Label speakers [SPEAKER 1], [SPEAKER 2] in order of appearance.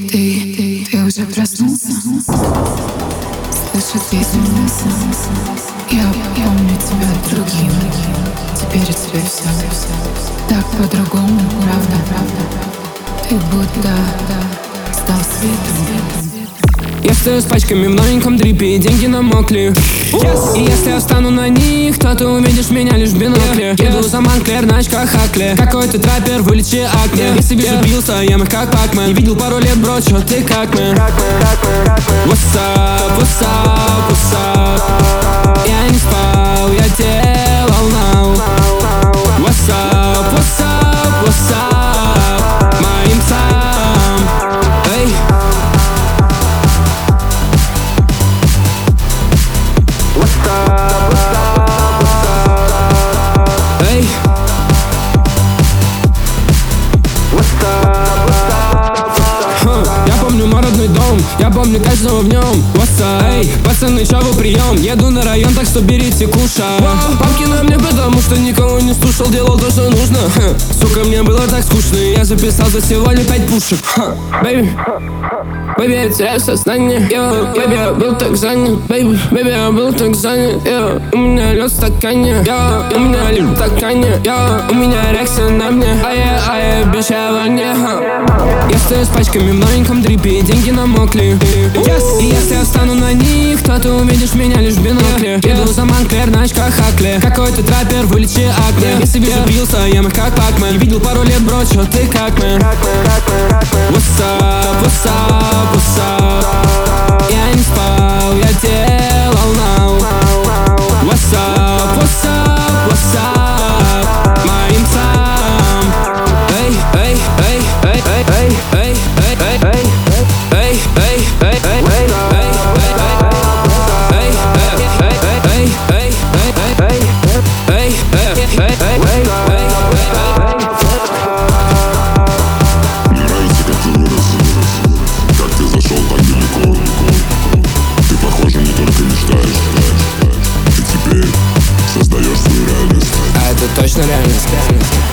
[SPEAKER 1] Ты уже проснулся? Слышу песню. Я помню тебя другим. Теперь у тебя все так по-другому, правда. Ты будто стал светом.
[SPEAKER 2] Я стою с пачками в новеньком дрипе, и деньги намокли. И если я встану на них, то ты увидишь меня лишь в бинокле. Еду за Монклер на очках Хакле. Какой ты траппер, вылечи акне. Если вижу бился, ем их как Пакмен. Не видел пару лет, бро, чё ты как мы? What's up, what's up, what's up? Я не спал, я делал now. What's up, what's up, what's up? Моим сам, эй. Эй. Я помню мой родной дом, я помню каждого в нем. Эй, пацаны, чё вы прием? Еду на район, так что берите куша. Папки на мне, потому что никого не слушал, делал то, что нужно. Сука, мне было так скучно, и я записал за сегодня 5 пушек. Бэйби, бэйби, я теряю сознание. Бэйби, я был так занят. Бэйби, я был так занят. У меня лед в стакане. У меня лед в стакане. У меня реакция на мне. А я обещала не. Я стою с пачками в новеньком дрипе, и деньги намокли. И если я встану на них, то ты увидишь меня лишь в бинокле. Еду за Монклер на очках Хакле. Какой ты траппер, вылечи акне. Если вижу бился, ем их как Пакмен. Не видел пару лет, бро, чё ты как мы? What's up, what's up, what's up? Я не спал, я делал now. What's up, what's up, what's up? Моим сам. Эй, эй, эй, эй, эй, эй, эй, эй, эй, эй, эй, эй, эй, точно реальность.